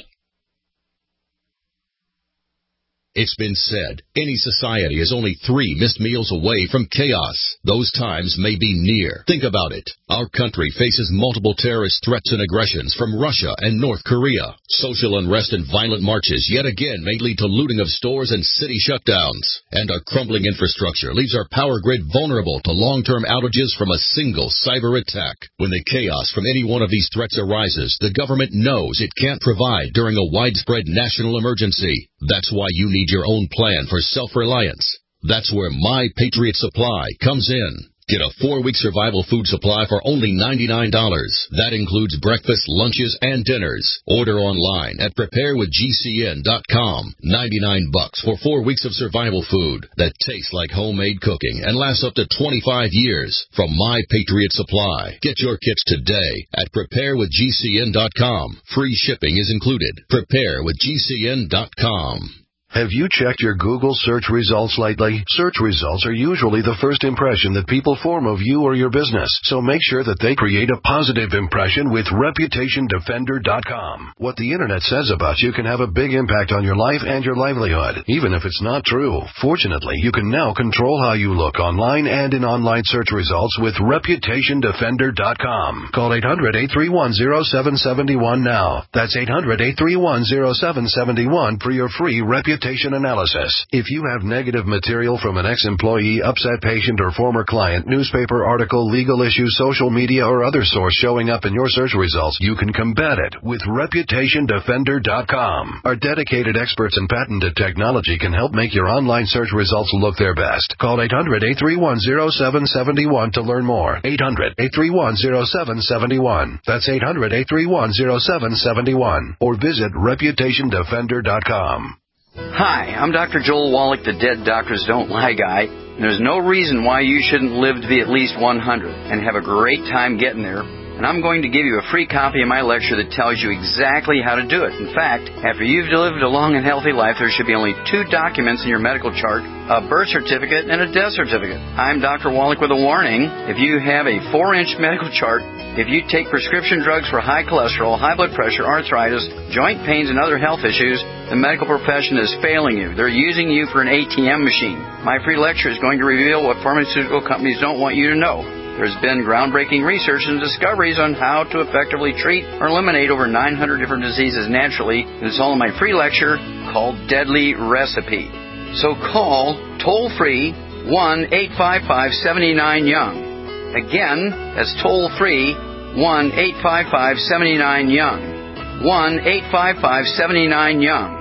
Speaker 20: It's been said, any society is only three missed meals away from chaos. Those times may be near. Think about it. Our country faces multiple terrorist threats and aggressions from Russia and North Korea. Social unrest and violent marches yet again may lead to looting of stores and city shutdowns. And our crumbling infrastructure leaves our power grid vulnerable to long-term outages from a single cyber attack. When the chaos from any one of these threats arises, the government knows it can't provide during a widespread national emergency. That's why you need your own plan for self-reliance. That's where My Patriot Supply comes in. Get a four-week survival food supply for only ninety-nine dollars. That includes breakfast, lunches, and dinners. Order online at prepare with G C N dot com. ninety-nine bucks for four weeks of survival food that tastes like homemade cooking and lasts up to twenty-five years from My Patriot Supply. Get your kits today at prepare with G C N dot com. Free shipping is included. prepare with G C N dot com.
Speaker 21: Have you checked your Google search results lately? Search results are usually the first impression that people form of you or your business, so make sure that they create a positive impression with reputation defender dot com. What the internet says about you can have a big impact on your life and your livelihood, even if it's not true. Fortunately, you can now control how you look online and in online search results with reputation defender dot com. Call eight hundred, eight three one, zero seven seven one now. That's eight hundred, eight three one, zero seven seven one for your free reputation analysis. If you have negative material from an ex-employee, upset patient, or former client, newspaper article, legal issue, social media, or other source showing up in your search results, you can combat it with reputation defender dot com. Our dedicated experts in patented technology can help make your online search results look their best. Call eight hundred, eight three one, zero seven seven one to learn more. eight hundred, eight three one, zero seven seven one. That's eight hundred, eight three one, zero seven seven one. Or visit reputation defender dot com.
Speaker 22: Hi, I'm Doctor Joel Wallach, the Dead Doctors Don't Lie guy. There's no reason why you shouldn't live to be at least one hundred and have a great time getting there. And I'm going to give you a free copy of my lecture that tells you exactly how to do it. In fact, after you've lived a long and healthy life, there should be only two documents in your medical chart, a birth certificate and a death certificate. I'm Doctor Wallach with a warning. If you have a four-inch medical chart, if you take prescription drugs for high cholesterol, high blood pressure, arthritis, joint pains, and other health issues, the medical profession is failing you. They're using you for an A T M machine. My free lecture is going to reveal what pharmaceutical companies don't want you to know. There's been groundbreaking research and discoveries on how to effectively treat or eliminate over nine hundred different diseases naturally, and it's all in my free lecture called Deadly Recipe. So call toll-free one eight five five, seven nine Young. Again, that's toll-free one eight five five, seven nine Young. one eight five five, seven nine Young.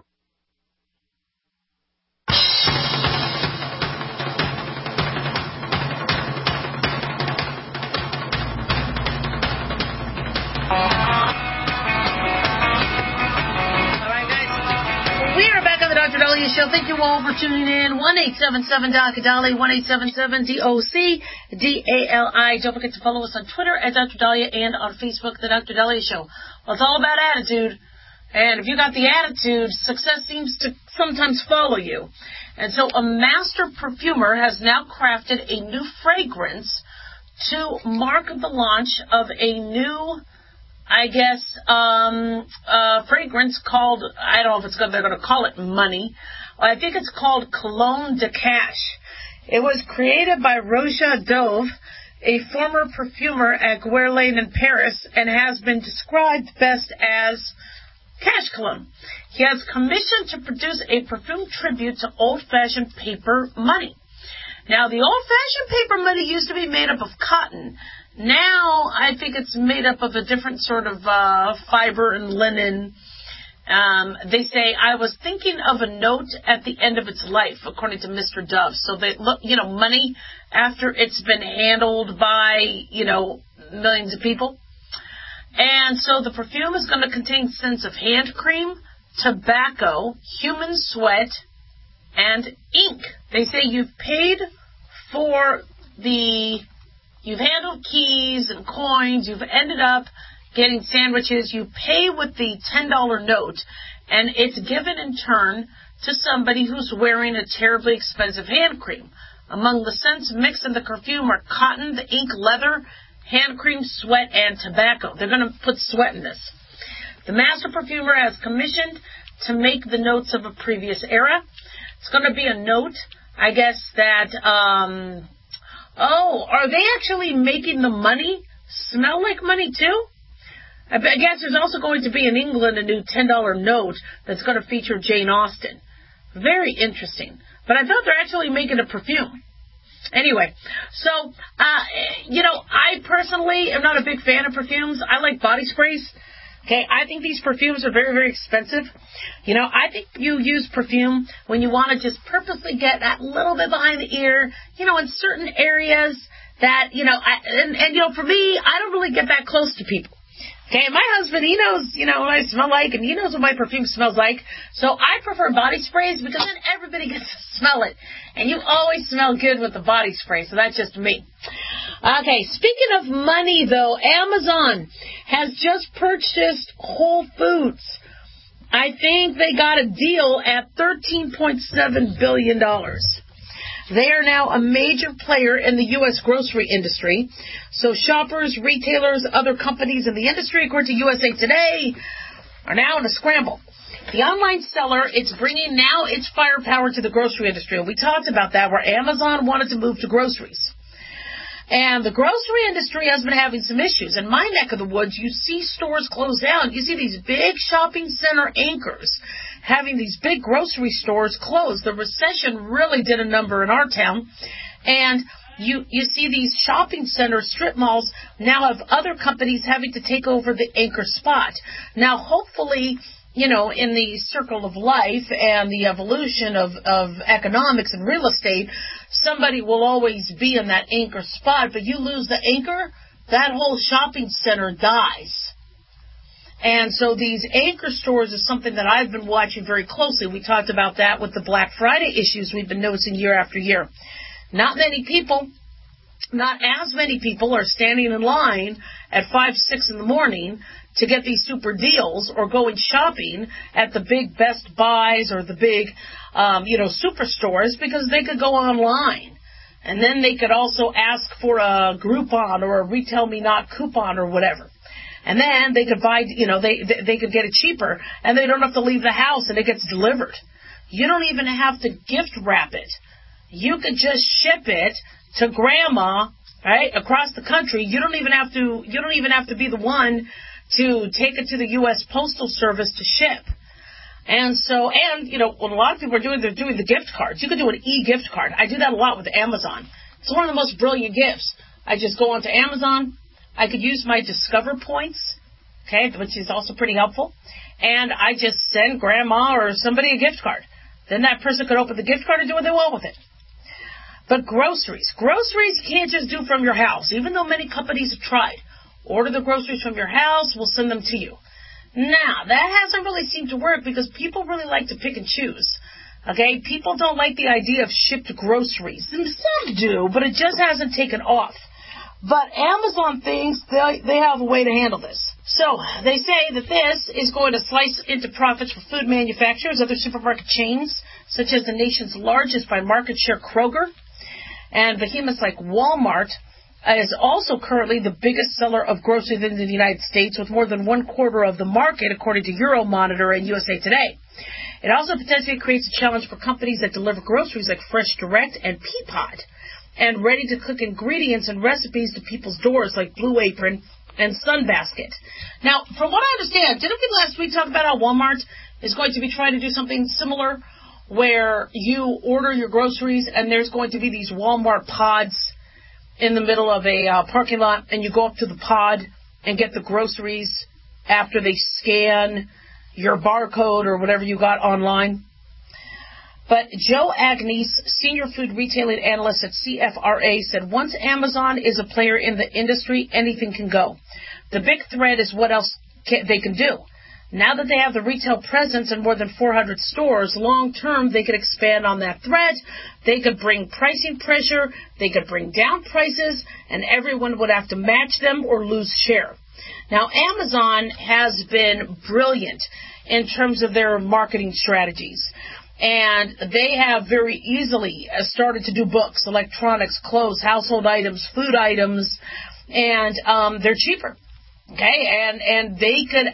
Speaker 4: Show. Thank you all for tuning in. one eight seven seven D O C Dali, one eight seven seven D O C D A L I. Don't forget to follow us on Twitter at Doctor Dahlia and on Facebook, The Doctor Dahlia Show. Well, it's all about attitude. And if you got the attitude, success seems to sometimes follow you. And so a master perfumer has now crafted a new fragrance to mark the launch of a new, I guess, um, uh, fragrance called, I don't know if it's gonna, they're going to call it Money. I think it's called Cologne de Cash. It was created by Roja Dove, a former perfumer at Guerlain in Paris, and has been described best as cash cologne. He has commissioned to produce a perfume tribute to old-fashioned paper money. Now, the old-fashioned paper money used to be made up of cotton. Now, I think it's made up of a different sort of uh, fiber and linen. Um, they say, I was thinking of a note at the end of its life, according to Mister Dove. So, they look, you know, money after it's been handled by, you know, millions of people. And so the perfume is going to contain scents of hand cream, tobacco, human sweat, and ink. They say you've paid for the, you've handled keys and coins, you've ended up getting sandwiches, you pay with the ten dollar note, and it's given in turn to somebody who's wearing a terribly expensive hand cream. Among the scents mixed in the perfume are cotton, the ink, leather, hand cream, sweat, and tobacco. They're going to put sweat in this. The master perfumer has commissioned to make the notes of a previous era. It's going to be a note, I guess, that, um, oh, are they actually making the money smell like money too? I guess there's also going to be in England a new ten dollar note that's going to feature Jane Austen. Very interesting. But I thought they're actually making a perfume. Anyway, so, uh, you know, I personally am not a big fan of perfumes. I like body sprays. Okay, I think these perfumes are very, very expensive. You know, I think you use perfume when you want to just purposely get that little bit behind the ear, you know, in certain areas that, you know, I, and, and, you know, for me, I don't really get that close to people. Okay, my husband, he knows, you know, what I smell like, and he knows what my perfume smells like. So I prefer body sprays because then everybody gets to smell it. And you always smell good with the body spray, so that's just me. Okay, speaking of money, though, Amazon has just purchased Whole Foods. I think they got a deal at thirteen point seven billion dollars. They are now a major player in the U S grocery industry. So shoppers, retailers, other companies in the industry, according to U S A Today, are now in a scramble. The online seller, it's bringing now its firepower to the grocery industry. And we talked about that, where Amazon wanted to move to groceries. And the grocery industry has been having some issues. In my neck of the woods, you see stores close down. You see these big shopping center anchors having these big grocery stores closed. The recession really did a number in our town. And you you see these shopping center strip malls now have other companies having to take over the anchor spot. Now, hopefully, you know, in the circle of life and the evolution of, of economics and real estate, somebody will always be in that anchor spot. But you lose the anchor, that whole shopping center dies. And so these anchor stores is something that I've been watching very closely. We talked about that with the Black Friday issues we've been noticing year after year. Not many people, not as many people are standing in line at five, six in the morning to get these super deals or going shopping at the big Best Buys or the big, um, you know, superstores, because they could go online. And then they could also ask for a Groupon or a Retail Me Not coupon or whatever. And then they could buy, you know, they they could get it cheaper, and they don't have to leave the house, and it gets delivered. You don't even have to gift wrap it. You could just ship it to grandma, right, across the country. You don't even have to. You don't even have to be the one to take it to the U S Postal Service to ship. And so, and you know, what a lot of people are doing, they're doing the gift cards. You could do an e-gift card. I do that a lot with Amazon. It's one of the most brilliant gifts. I just go onto Amazon. I could use my Discover points, okay, which is also pretty helpful, and I just send grandma or somebody a gift card. Then that person could open the gift card and do what they want with it. But groceries. Groceries you can't just do from your house, even though many companies have tried. Order the groceries from your house, we'll send them to you. Now, that hasn't really seemed to work because people really like to pick and choose. Okay, people don't like the idea of shipped groceries. And some do, but it just hasn't taken off. But Amazon thinks they, they have a way to handle this. So they say that this is going to slice into profits for food manufacturers, other supermarket chains, such as the nation's largest by market share, Kroger, and behemoths like Walmart is also currently the biggest seller of groceries in the United States, with more than one quarter of the market, according to Euromonitor and U S A Today. It also potentially creates a challenge for companies that deliver groceries like Fresh Direct and Peapod, and ready-to-cook ingredients and recipes to people's doors like Blue Apron and Sunbasket. Now, from what I understand, didn't we last week talk about how Walmart is going to be trying to do something similar where you order your groceries and there's going to be these Walmart pods in the middle of a uh, parking lot, and you go up to the pod and get the groceries after they scan your barcode or whatever you got online. But Joe Agnes, senior food retailing analyst at C F R A, said once Amazon is a player in the industry, anything can go. The big threat is what else can, they can do. Now that they have the retail presence in more than four hundred stores, long term they could expand on that threat. They could bring pricing pressure. They could bring down prices, and everyone would have to match them or lose share. Now, Amazon has been brilliant in terms of their marketing strategies. And they have very easily started to do books, electronics, clothes, household items, food items, and um, they're cheaper. Okay, and and they could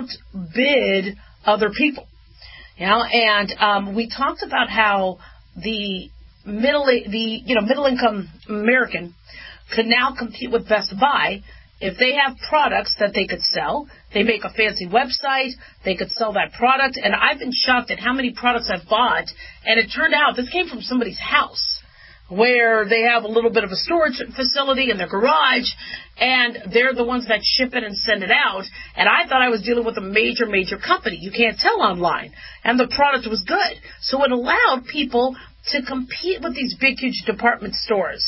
Speaker 4: outbid other people. You know, and um, we talked about how the middle the you know middle income American could now compete with Best Buy. If they have products that they could sell, they make a fancy website, they could sell that product. And I've been shocked at how many products I've bought. And it turned out this came from somebody's house where they have a little bit of a storage facility in their garage, and they're the ones that ship it and send it out. And I thought I was dealing with a major, major company. You can't tell online. And the product was good. So it allowed people to compete with these big, huge department stores.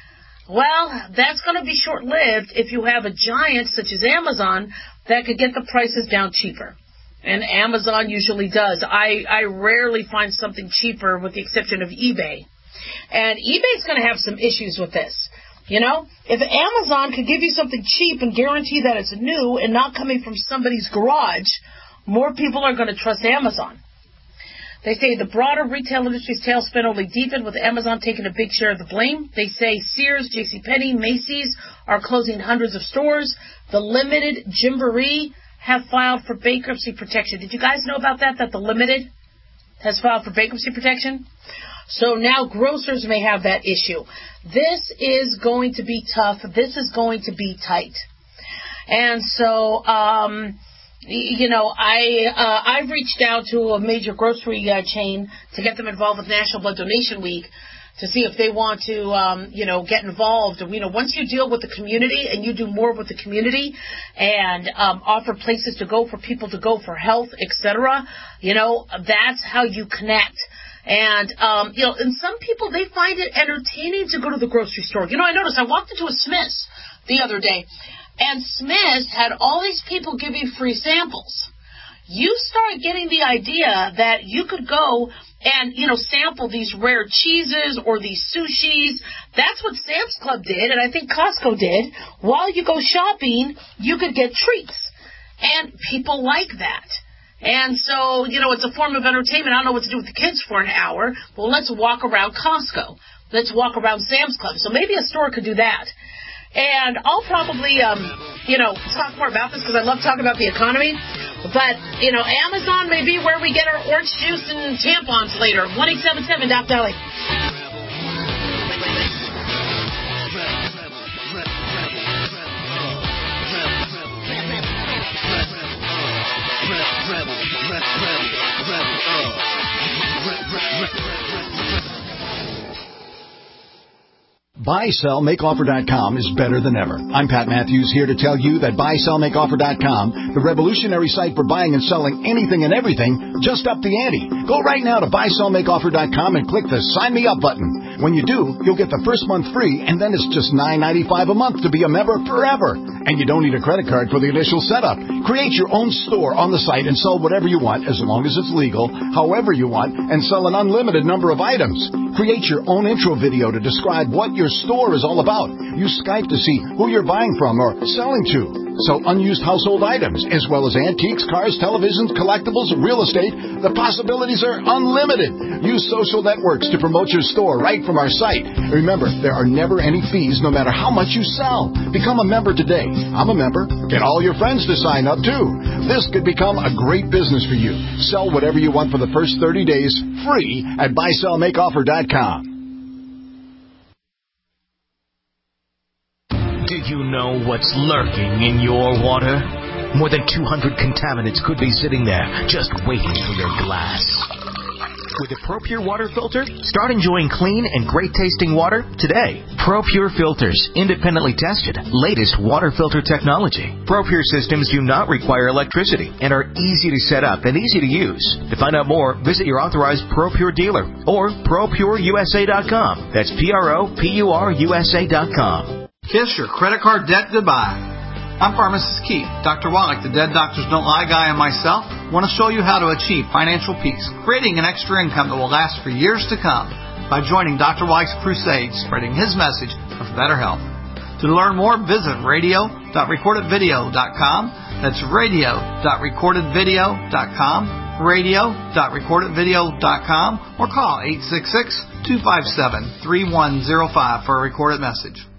Speaker 4: Well, that's going to be short-lived if you have a giant such as Amazon that could get the prices down cheaper. And Amazon usually does. I, I rarely find something cheaper with the exception of eBay. And eBay's going to have some issues with this. You know, if Amazon could give you something cheap and guarantee that it's new and not coming from somebody's garage, more people are going to trust Amazon. They say the broader retail industry's tailspin only deepened with Amazon taking a big share of the blame. They say Sears, JCPenney, Macy's are closing hundreds of stores. The Limited, Gymboree have filed for bankruptcy protection. Did you guys know about that, that the Limited has filed for bankruptcy protection? So now grocers may have that issue. This is going to be tough. This is going to be tight. And so, um... You know, I, uh, I've reached out to a major grocery uh, chain to get them involved with National Blood Donation Week to see if they want to, um, you know, get involved. And, you know, once you deal with the community and you do more with the community and um, offer places to go for people to go for health, et cetera, you know, that's how you connect. And, um, you know, and some people, they find it entertaining to go to the grocery store. You know, I noticed I walked into a Smith's the other day. And Smith's had all these people give you free samples. You start getting the idea that you could go and, you know, sample these rare cheeses or these sushis. That's what Sam's Club did, and I think Costco did. While you go shopping, you could get treats. And people like that. And so, you know, it's a form of entertainment. I don't know what to do with the kids for an hour. Well, let's walk around Costco. Let's walk around Sam's Club. So maybe a store could do that. And I'll probably, um, you know, talk more about this because I love talking about the economy. But, you know, Amazon may be where we get our orange juice and tampons later. one eight seven seven, Doc Dolly.
Speaker 3: buy sell make offer dot com is better than ever. I'm Pat Matthews here to tell you that buy sell make offer dot com, the revolutionary site for buying and selling anything and everything, just upped the ante. Go right now to buy sell make offer dot com and click the Sign Me Up button. When you do, you'll get the first month free, and then it's just nine ninety-five a month to be a member forever. And you don't need a credit card for the initial setup. Create your own store on the site and sell whatever you want, as long as it's legal, however you want, and sell an unlimited number of items. Create your own intro video to describe what your store is all about. Use Skype to see who you're buying from or selling to. Sell unused household items, as well as antiques, cars, televisions, collectibles, real estate. The possibilities are unlimited. Use social networks to promote your store right from our site. Remember, there are never any fees no matter how much you sell. Become a member today. I'm a member. Get all your friends to sign up, too. This could become a great business for you. Sell whatever you want for the first thirty days, free at buy sell make offer dot com.
Speaker 5: Do you know what's lurking in your water? More than two hundred contaminants could be sitting there, just waiting for your glass. With a ProPure water filter, start enjoying clean and great-tasting water today. ProPure filters, independently tested, latest water filter technology. ProPure systems do not require electricity and are easy to set up and easy to use. To find out more, visit your authorized ProPure dealer or pro pure u s a dot com. That's P R O P U R U S A dot com.
Speaker 6: Kiss your credit card debt goodbye. I'm Pharmacist Keith. Doctor Wallach, the Dead Doctors Don't Lie guy, and myself want to show you how to achieve financial peace, creating an extra income that will last for years to come by joining Doctor Wallach's crusade, spreading his message of better health. To learn more, visit radio dot recorded video dot com. That's radio dot recorded video dot com, radio dot recorded video dot com, or call eight six six, two five seven, three one zero five for a recorded message.